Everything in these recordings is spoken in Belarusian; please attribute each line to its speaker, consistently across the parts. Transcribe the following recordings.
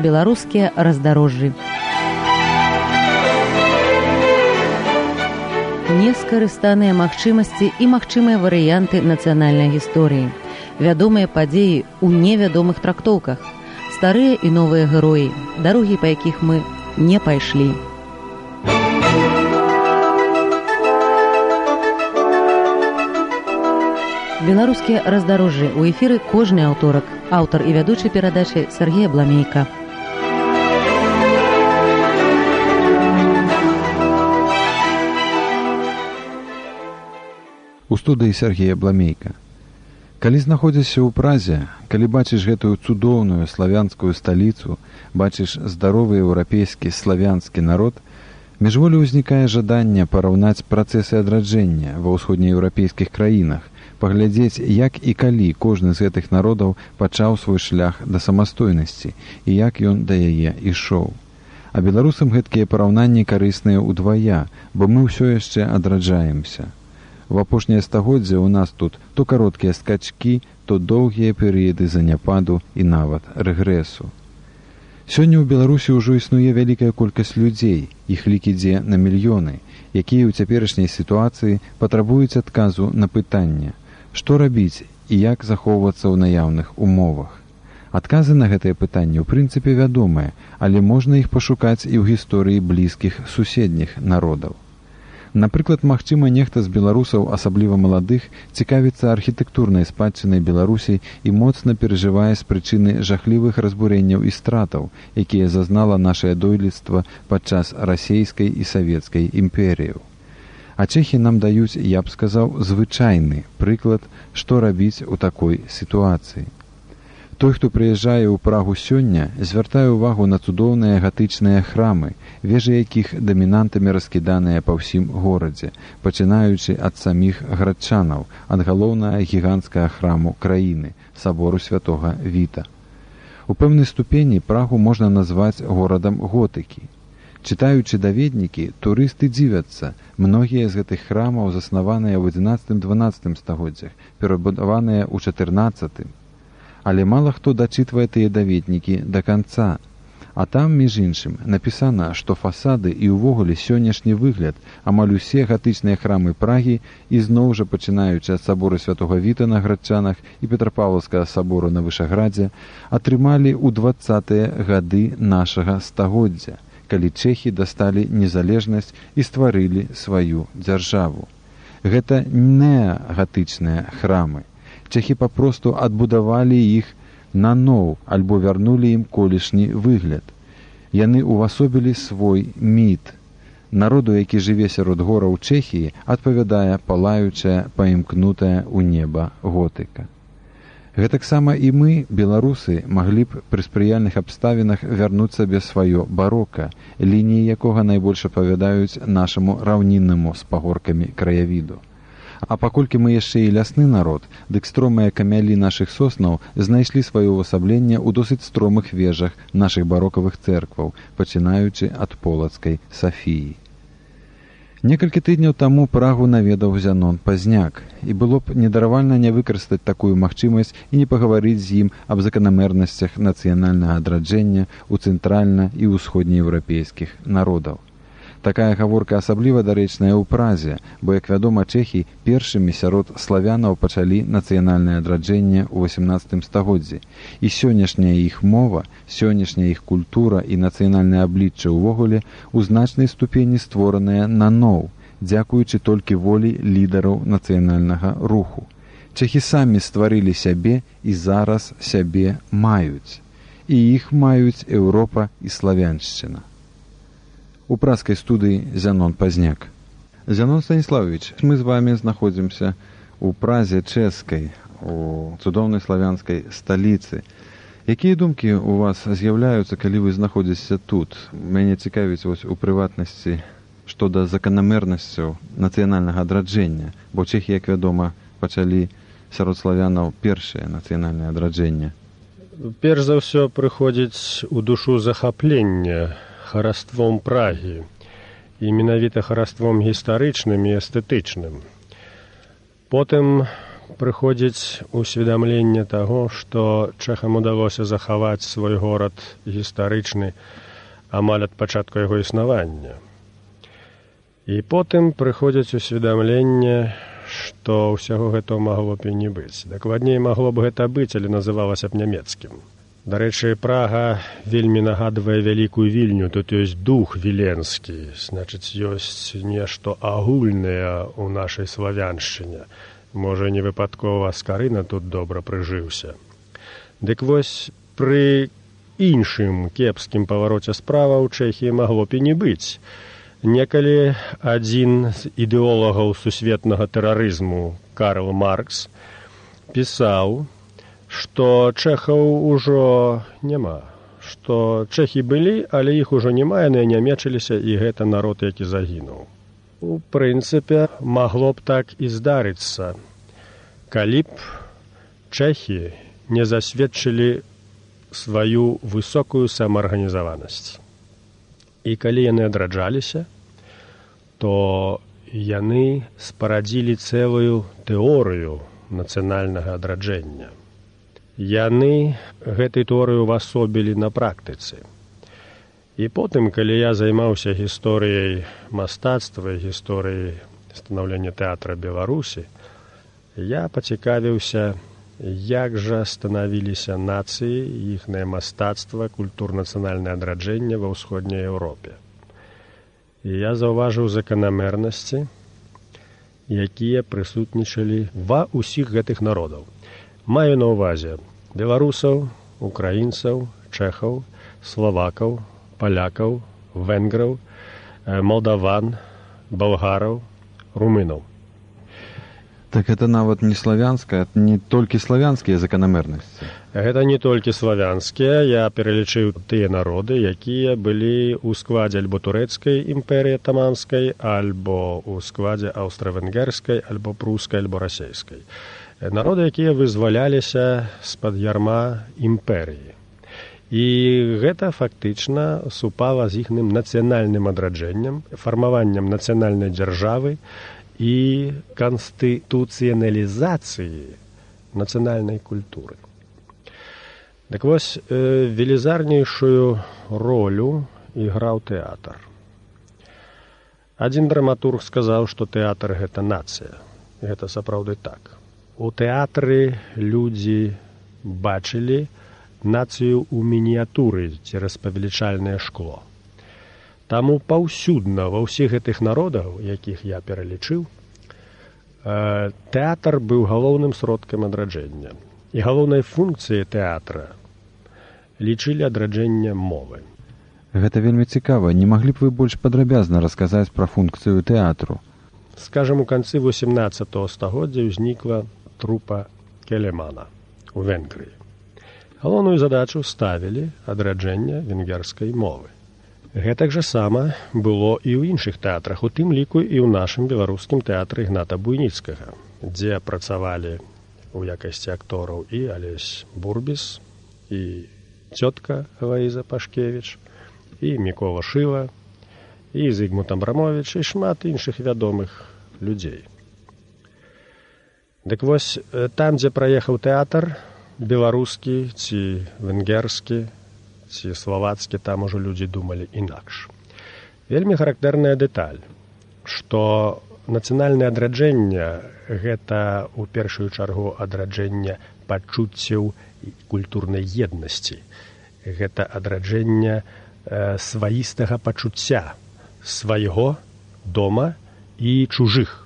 Speaker 1: беларускія раздарожжы. Нескарыстаныя магчымасці і магчымыя варыянты нацыянальнай гісторыі. Вядомыя падзеі ў невядомых трактоўках. Старыя і новыя героі, дарогі, па якіх мы не пайшлі. Беларускія раздарожжы ў эфіры кожны аўторак. Аўтар і вядучы перадачы Сергей Абламейка.
Speaker 2: У студыі Сергей Абламейка. Калі знаходзішся ў Празе, калі бачыш гэтую цудоўную славянскую сталіцу, бачыш здаровы еўрапейскі славянскі народ, міжволі ўзнікае жаданне параўнаць працэсы адраджэння ва ўсходнееўрапейскіх краінах, паглядзець, як і калі кожны з гэтых народаў пачаў свой шлях да самастойнасці і як ён да яе ішоў. А беларусам гэткія параўнанні карысныя ўдвая, бо мы ўсё яшчэ адраджаемся. В апошняе стагоддзе ў нас тут то кароткія скачкі, то доўгія перыяды заняпаду і нават рэгрэсу. Сёння ў Беларусі ўжо існуе вялікая колькасць людзей, іх лік ідзе на мільёны, якія ў цяперашняй сітуацыі патрабуюць адказу на пытанне, што рабіць і як захоўвацца ў наяўных умовах. Адказы на гэтыя пытанні ў прынцыпе вядомыя, але можна іх пашукаць і ў гісторыі блізкіх суседніх народаў. Напрыклад, магчыма, нехта з беларусаў, асабліва маладых, цікавіцца архітэктурнай спадчынай Беларусі і моцна перажывае з прычыны жахлівых разбурэнняў і стратаў, якія зазнала нашае дойлідства падчас расейскай і савецкай імперыяў. А чэхі нам даюць, я б сказаў, звычайны прыклад, што рабіць у такой сітуацыі. Той, хто прыязджае ў Прагу сёння, звяртае ўвагу на цудоўныя гатычныя храмы, вежы якіх дамінантамі раскіданыя па ўсім горадзе, пачынаючы ад саміх градчанаў, ад галоўнага гіганцкага храму краіны, сабору святога Віта. У пэўнай ступені Прагу можна назваць горадам готыкі. Чытаючы даведнікі, турысты дзівяцца, многія з гэтых храмаў заснаваныя ў 11-12 стагоддзях, перабудаваныя ў 14. Але мала хто дачытвае тыя даведнікі да канца. А там, між іншым, напісана, што фасады і ўвогуле сённяшні выгляд, амаль усе гатычныя храмы Прагі, ізноў жа пачынаючы ад сабору святога Віта на Градчанах і Петрапаўлаўскага сабору на Вышаградзе, атрымалі ў 20-е гады нашага стагоддзя, калі чэхі дасталі незалежнасць і стварылі сваю дзяржаву. Гэта неагатычныя храмы. Чэхі папросту адбудавалі іх наноў альбо вярнулі ім колішні выгляд. Яны ўвасобілі свой міт. Народу, які жыве сярод гораў Чэхіі, адпавядае палаючая, паімкнутая ў неба готыка. Гэтаксама і мы, беларусы, маглі б пры спрыяльных абставінах вярнуць сабе сваё барока, лініі якога найбольш апавядаюць нашаму раўніннаму з пагоркамі краявіду. А паколькі мы яшчэ і лясны народ, дык стромыя камялі нашых соснаў знайшлі сваё ўвасабленне ў досыць стромых вежах нашых барокавых цэркваў, пачынаючы ад полацкай Сафіі. Некалькі тыдняў таму Прагу наведаў Зянон Пазняк, і было б недаравальна не выкарыстаць такую магчымасць і не пагаварыць з ім аб заканамернасцях нацыянальнага адраджэння ў цэнтральна- і ўсходнееўрапейскіх народаў. Такая гаворка асабліва дарэчная ў Празе, бо, як вядома, чэхі першымі сярод славянаў пачалі нацыянальнае адраджэнне ў 18 стагоддзі, і сённяшняя іх мова, сённяшняя іх культура і нацыянальнае аблічча ўвогуле у значнай ступені створаныя наноў, дзякуючы толькі волі лідараў нацыянальнага руху. Чэхі самі стварылі сябе і зараз сябе маюць. І іх маюць Еўропа і славяншчына. У празкай студыі Зянон Пазняк. Зянон Станіславович, мы з вами знаходзімся у Празе чэшскай, у цудоўнай славянскай сталіцы. Якія думкі у вас з'яўляюцца, калі вы знаходзіцеся тут? Мяне цікавіць вось у прыватнасці што да заканамернасцяў нацыянальнага адраджэння, бо чэхі, як вядома, пачалі сярод славянаў першае нацыянальнае адраджэнне.
Speaker 3: Перш за ўсё прыходзіць у душу захаплення хараством Прагі, і менавіта хараством гістарычным і эстэтычным. Потым прыходзіць усведамленне таго, што чэхам удалося захаваць свой горад гістарычны амаль ад пачатку яго існавання. І потым прыходзіць усведамленне, што ўсяго гэтага магло б і не быць. Дакладней, магло б гэта быць, але называлася б нямецкім. Дарэчы, Прага вельмі нагадвае вялікую Вільню, тут ёсць дух віленскі, значыць, ёсць нешта агульнае ў нашай славяншчыне. Можа, не выпадкова Скарына тут добра прыжыўся. Дык вось, пры іншым кепскім павароце справа ў Чэхіі магло б і не быць. Некалі адзін з ідэолагаў сусветнага тэрарызму, Карл Маркс, пісаў, што чэхаў ужо няма, што чэхі былі, але іх ужо няма, яны нямечыліся, і гэта народ, які загінуў. У прынцыпе, магло б так і здарыцца, калі б чэхі не засведчылі сваю высокую самаарганізаванасць. І калі яны адраджаліся, то яны спарадзілі цэлую тэорыю нацыянальнага адраджэння. Яны гэтай тэорыю ўвасобілі на практыцы. І потым, калі я займаўся гісторыяй мастацтва, гісторыяй станаўлення тэатра Беларусі, я пацікавіўся, як жа станавіліся нацыі, іхнае мастацтва, культурна-нацыянальнае адраджэнне ва ўсходняй Еўропе. І я заўважыў заканамернасці, якія прысутнічалі ва ўсіх гэтых народаў. Маю на ўвазе беларусаў, украінцаў, чэхаў, славакаў, палякаў, венграў, молдаван, балгараў, румынаў.
Speaker 2: Так это нават не славянская, не толькі славянскія заканамернасці.
Speaker 3: Гэта не толькі славянскія, я пералічыў тыя народы, якія былі ў складзе альбо турэцкай імперыі атаманскай, альбо ў складзе аўстра-венгерскай, альбо прускай, альбо расейскай. Народы, якія вызваляліся з-пад ярма імперыі. І гэта фактычна супала з іхным нацыянальным адраджэннем, фармаваннем нацыянальнай дзяржавы і канстытуцыяналізацыі нацыянальнай культуры. Дык вось, велізарнейшую ролю іграў тэатр. Адзін драматург сказаў, што тэатр – гэта нацыя. Гэта сапраўды так. У тэатры людзі бачылі нацыю ў мініятуры цераз павелічальнае шкло. Таму паўсюдна ва ўсіх гэтых народаў, якіх я пералічыў, тэатр быў галоўным сродкам адраджэння. І галоўнай функцыяй тэатра лічылі адраджэнне мовы.
Speaker 2: Гэта вельмі цікава. Не маглі б вы больш падрабязна расказаць пра функцыю тэатру?
Speaker 3: Скажам, у канцы 18 стагоддзя ўзнікла трупа Келемана ў Венгрыі. Галоўную задачу ставілі адраджэнне венгерскай мовы. Гэтак жа сама было і ў іншых тэатрах, у тым ліку і ў нашым беларускім тэатры Ігната Буйніцкага, дзе працавалі у якасці актораў і Алесь Бурбіс, і цётка Лаіза Пашкевіч, і Мікола Шыла, і Зігмунд Абрамовіч, і шмат іншых вядомых людзей. Дык вось, там, дзе праехаў тэатр, беларускі ці венгерскі, ці славацкі, там ужо людзі думалі інакш. Вельмі характэрная дэталь, што нацыянальнае адраджэнне – гэта ў першую чаргу адраджэнне пачуццяў культурнай еднасці. Гэта адраджэнне сваістага пачуцця свайго дома і чужых.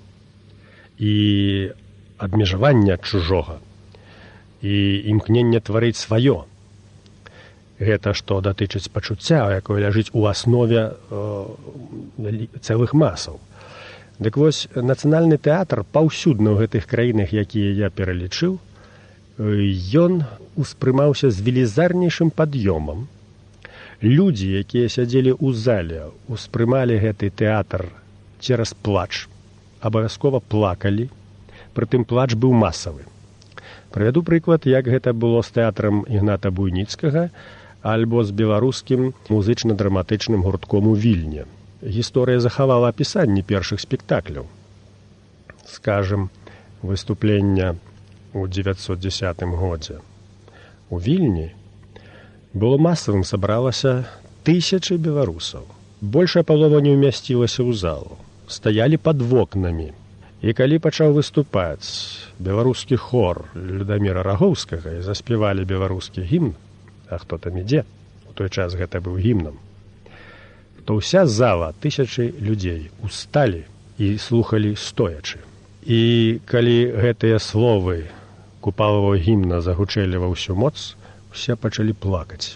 Speaker 3: І адмежавання чужога. І імкнення тварыць сваё. Гэта што датычыць пачуцця, якое ляжыць у аснове цэлых масаў. Дык вось, нацыянальны тэатр паўсюдна ў гэтых краінах, якія я пералічыў, ён успрымаўся з велізарнейшым пад'ёмам. Людзі, якія сядзелі ў зале, успрымалі гэты тэатр цераз плач, абавязкова плакалі, прытым плач быў масавы. Прывяду прыклад, як гэта было з тэатрам Ігната Буйніцкага альбо з беларускім музычна-драматычным гуртком у Вільні. Гісторыя захавала апісанні першых спектакляў. Скажем, выступлення ў 910 годзе у Вільні было масавым, сабралася тысячы беларусаў. Большая палова не ўмясцілася ў залу, стаялі пад вокнамі. І калі пачаў выступаць беларускі хор Людаміра Рагоўскага і заспявалі беларускі гімн, а хто там ідзе, у той час гэта быў гімнам, то ўся зала, тысячы людзей усталі і слухалі стоячы. І калі гэтыя словы купалавого гімна загучэлі ва ўсю моц, усе пачалі плакаць.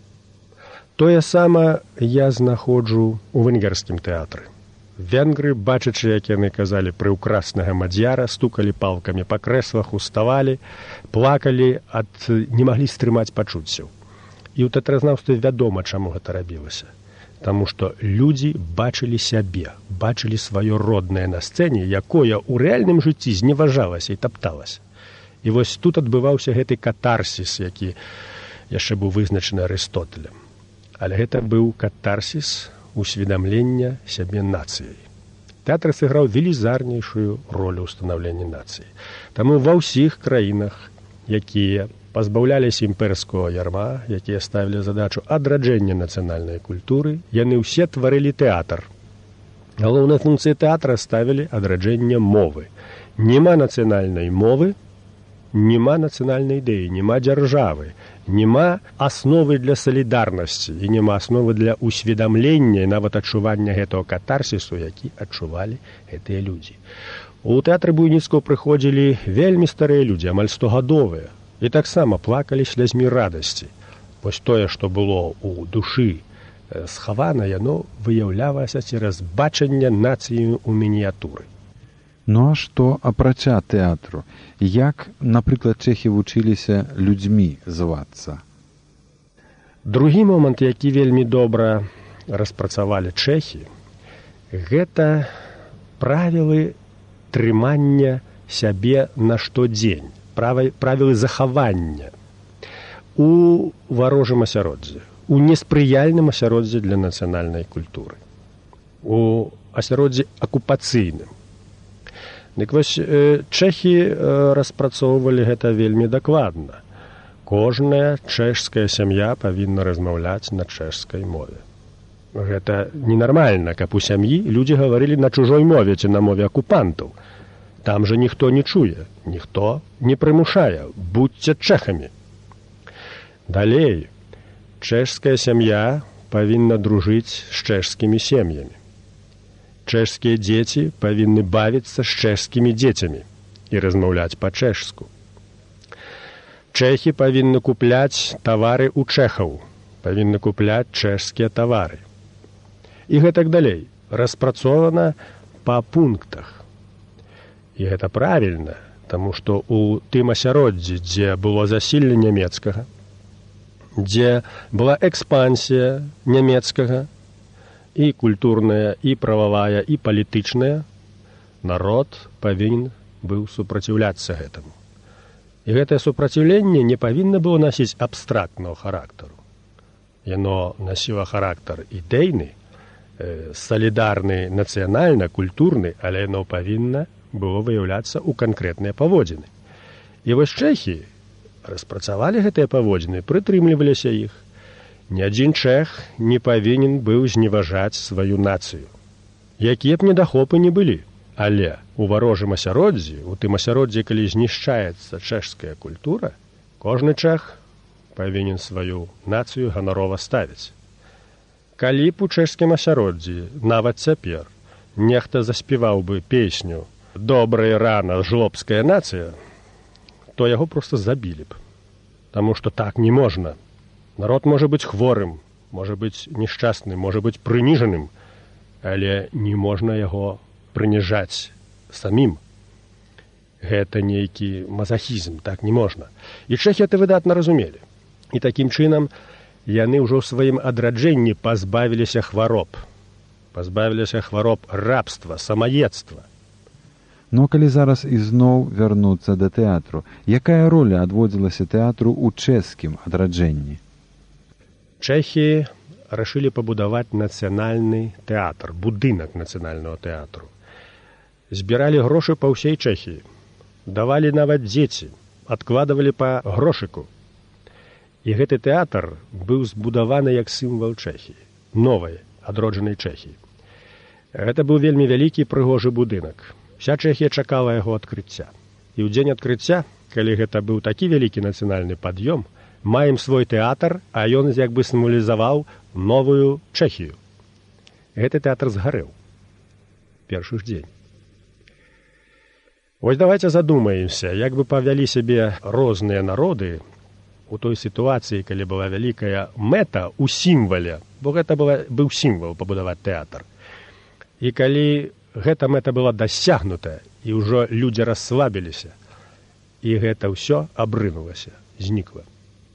Speaker 3: Тое сама я знаходжу ў венгерскім тэатры. Венгры, бачачы, як яны казалі прыўкраснага мадзяра, стукалі палкамі па крэслах, уставалі, плакалі, не маглі стрымаць пачуццяў. І ў тэатразнаўстве вядома, чаму гэта рабілася. Таму што людзі бачылі сябе, бачылі сваё роднае на сцэне, якое ў рэальным жыцці зневажалася і тапталася. І вось тут адбываўся гэты катарсіс, які яшчэ быў вызначаны Арыстотэлем. Але гэта быў катарсіс усведамлення сябе нацыяй. Тэатр сыграў велізарнейшую ролю ў станаўленні нацыі. Таму ва ўсіх краінах, якія пазбаўляліся імперскага ярма, якія ставілі задачу адраджэння нацыянальнай культуры, яны ўсе тварылі тэатр. Галоўнай функцыяй тэатра ставілі адраджэнне мовы. Нема нацыянальнай мовы, нема нацыянальнай ідэі, нема дзяржавы, нема асновы для салідарнасці і нема асновы для усведамлення і нават адчування гэтага катарсісу, які адчувалі гэтыя людзі. У тэатры Буйніцкага прыходзілі вельмі старыя людзі, амаль 100гадовыя, і таксама плакалі слязьмі радасці. Вось тое, што было ў душы схавана, яно выяўлялася цераз бачанне нацыі ў мініятуры.
Speaker 2: Ну а што апрача тэатру? Як, напрыклад, чэхі вучыліся людзьмі звацца?
Speaker 3: Другі момант, які вельмі добра распрацавалі чэхі, гэта правілы трымання сябе на штодзень, правілы захавання у варожым асяроддзі, у неспрыяльным асяроддзі для нацыянальнай культуры, у асяроддзі акупацыйным. Дык вось чэхі распрацоўвалі гэта вельмі дакладна. Кожная чэшская сям'я павінна размаўляць на чэшскай мове. Гэта ненармальна, каб у сям'і людзі гаварылі на чужой мове ці на мове акупантаў. Там жа ніхто не чуе, ніхто не прымушае, будзьце чэхамі. Далей, чэшская сям'я павінна дружыць з чэшскімі сем'ямі. Чэшскія дзеці павінны бавіцца з чэшскімі дзецямі і размаўляць па-чэшску. Чэхі павінны купляць тавары ў чэхаў, павінны купляць чэшскія тавары. І гэтак далей, распрацована па пунктах. І гэта правільна, таму што ў тым асяроддзі, дзе было засілле нямецкага, дзе была экспансія нямецкага, і культурная, і прававая, і палітычная, народ павінен быў супраціўляцца гэтаму. І гэтае супраціўленне не павінна было насіць абстрактнага характару. Яно насіла характар ідэйны, салідарны, нацыянальна, культурны, але яно павінна было выяўляцца ў канкрэтныя паводзіны. І вось чэхі распрацавалі гэтыя паводзіны, прытрымліваліся іх. Ні адзін чэх не павінен быў зневажаць сваю нацыю. Якія б недахопы не былі, але у варожым асяроддзі, у тым асяроддзі, калі знішчаецца чэшская культура, кожны чэх павінен сваю нацыю ганарова ставіць. Калі б у чэшскім асяроддзі, нават цяпер, нехта заспяваў бы песню «Добрая рана, жлобская нацыя», то яго проста забілі б. Таму што так не можна. Народ можа быць хворым, можа быць нешчасным, можа быць прыніжаным, але не можна яго прыніжаць самім. Гэта нейкі мазахізм, так не можна. І чэхі гэта выдатна разумелі. І такім чынам яны ўжо ў сваім адраджэнні пазбавіліся хвароб. Пазбавіліся хвароб рабства, самаедства.
Speaker 2: Но калі зараз ізноў вярнуцца да тэатру, якая роля адводзілася тэатру ў чэшскім адраджэнні?
Speaker 3: Чэхі рашылі пабудаваць нацыянальны тэатр, будынак нацыянальнага тэатру. Збіралі грошы па ўсей Чэхіі. давалі нават дзеці, адкладвалі па грошыку. І гэты тэатр быў збудаваны як сімвал Чэхіі, новай, адроджанай Чэхіі. Гэта быў вельмі вялікі прыгожы будынак. Вся Чэхія чакала яго адкрыцця. І ў дзень адкрыцця, калі гэта быў такі вялікі нацыянальны пад'ём, маем свой тэатр, а ён як бы сімвалізаваў новую Чэхію. Гэты тэатр згарэў. Першы ж дзень. Вось давайте задумаемся, як бы павялі сябе розныя народы у той сітуацыі, калі была вялікая мэта ў сімвале, бо гэта быў сімвал пабудаваць тэатр. І калі гэта мэта была дасягнутая, і ўжо людзі расслабіліся, і гэта ўсё абрынулася, знікла.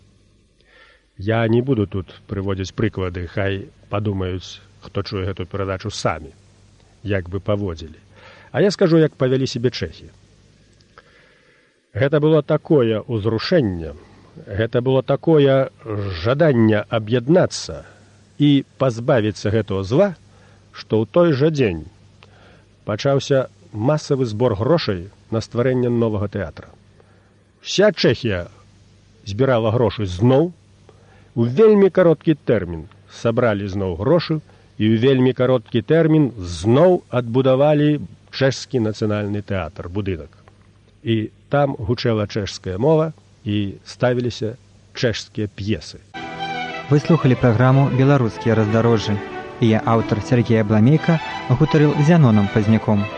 Speaker 3: Я не буду тут прыводзіць прыклады, хай падумаюць, хто чуе гэту перадачу самі, як бы паводзілі. А я скажу, як павялі сябе чэхі. Гэта было такое ўзрушэнне, гэта было такое жаданне аб'яднацца і пазбавіцца гэтага зла, што ў той жа дзень пачаўся масавы збор грошай на стварэнне новага тэатра. Вся Чэхія збірала грошы зноў, у вельмі кароткі тэрмін сабралі зноў грошы і ў вельмі кароткі тэрмін зноў адбудавалі чэшскі нацыянальны тэатр, будынак. І там гучэла чэшская мова і ставіліся чэшскія п'есы.
Speaker 4: Вы слухали праграму «Беларускія раздарожжы». І я, аўтар Сергей Абламейка, гутарыў з Яноном Пазняком.